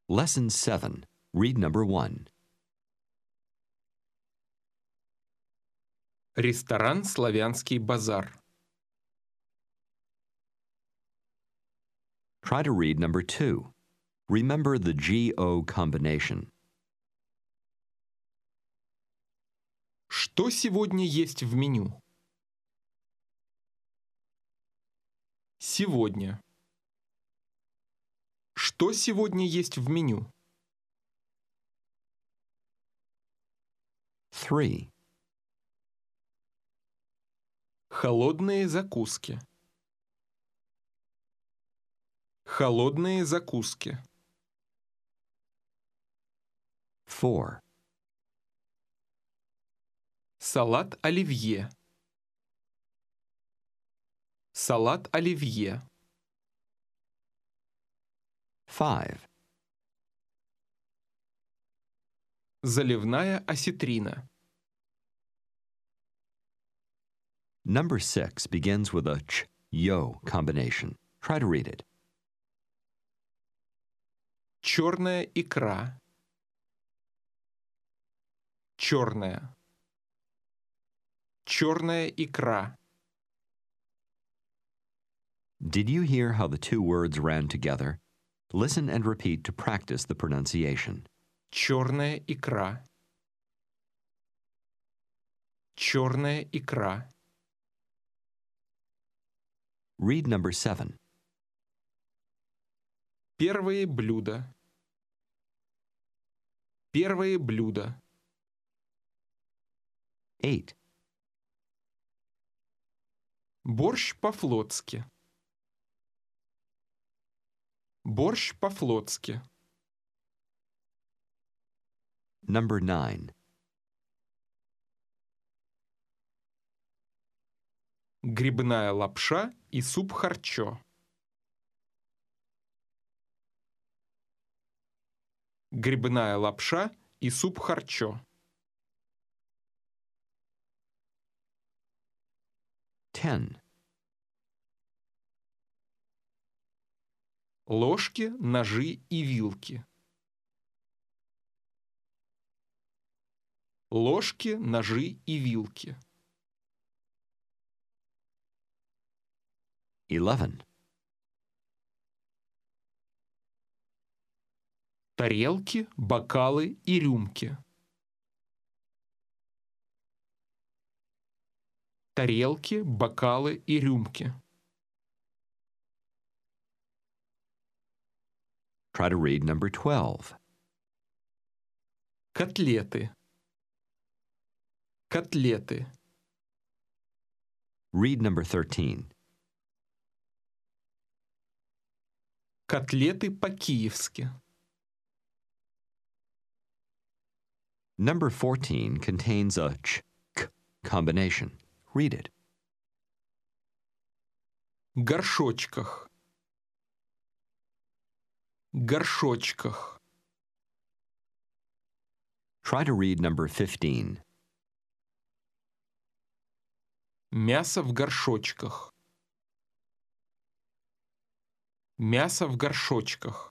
Lesson 7. Read number 1. Ресторан «Славянский базар». Try to read number 2. Remember the GO combination. Что сегодня есть в меню? Сегодня. Что сегодня есть в меню? 3. Холодные закуски. Холодные закуски. 4. Салат оливье. Салат оливье. 5. Заливная осетрина. Number 6 begins with a ch-yo combination. Try to read it. Черная икра. Черная. Черная икра. Did you hear how the two words ran together? Listen and repeat to practice the pronunciation. Черная икра. Черная икра. Read number 7. Первые блюда. Первые блюда. 8. Борщ по-флотски. Борщ по-флотски. Number 9. Грибная лапша и суп харчо. Грибная лапша и суп харчо. 10. Ложки, ножи и вилки. Ложки, ножи и вилки. 11. Тарелки, бокалы и рюмки. Тарелки, бокалы и рюмки. Try to read number 12. Котлеты. Котлеты. Read number 13. Котлеты по-киевски. Number 14 contains a ch-k combination. Read it. Горшочках. Горшочках. Try to read number 15. Мясо в горшочках. Мясо в горшочках.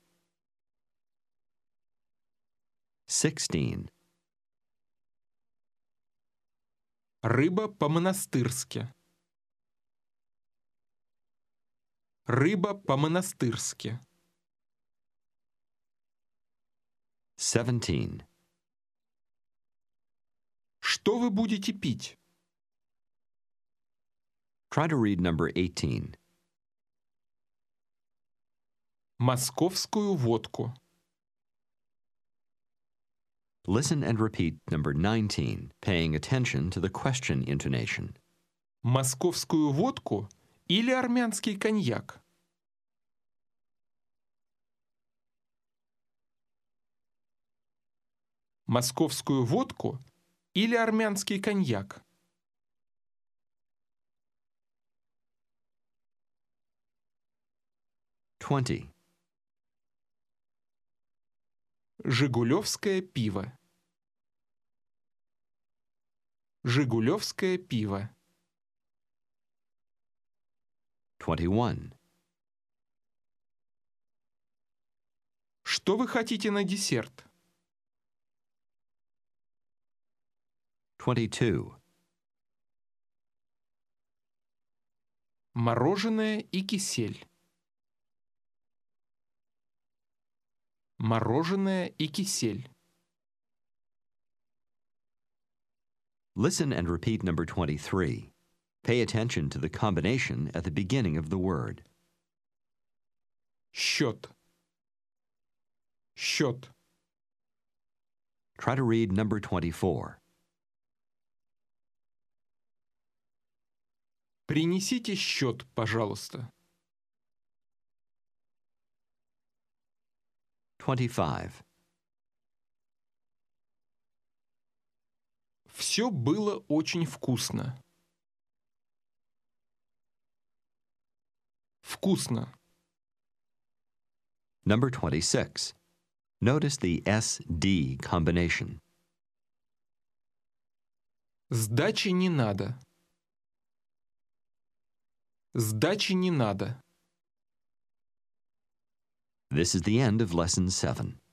16. Рыба по-монастырски. Рыба по-монастырски. 17. Что вы будете пить? Try to read number 18. Московскую водку. Listen and repeat number 19, paying attention to the question intonation. Московскую водку или армянский коньяк? Московскую водку или армянский коньяк? 20. Жигулевское пиво. Жигулевское пиво. 21. Что вы хотите на десерт? 22. Мороженое и кисель. Мороженое и кисель. Listen and repeat number 23. Pay attention to the combination at the beginning of the word. Счет. Счет. Try to read number 24. Принесите счет, пожалуйста. 25. Все было очень вкусно. Вкусно. Number 26. Notice the SD combination. Сдачи не надо. Сдачи не надо. This is the end of Lesson 7.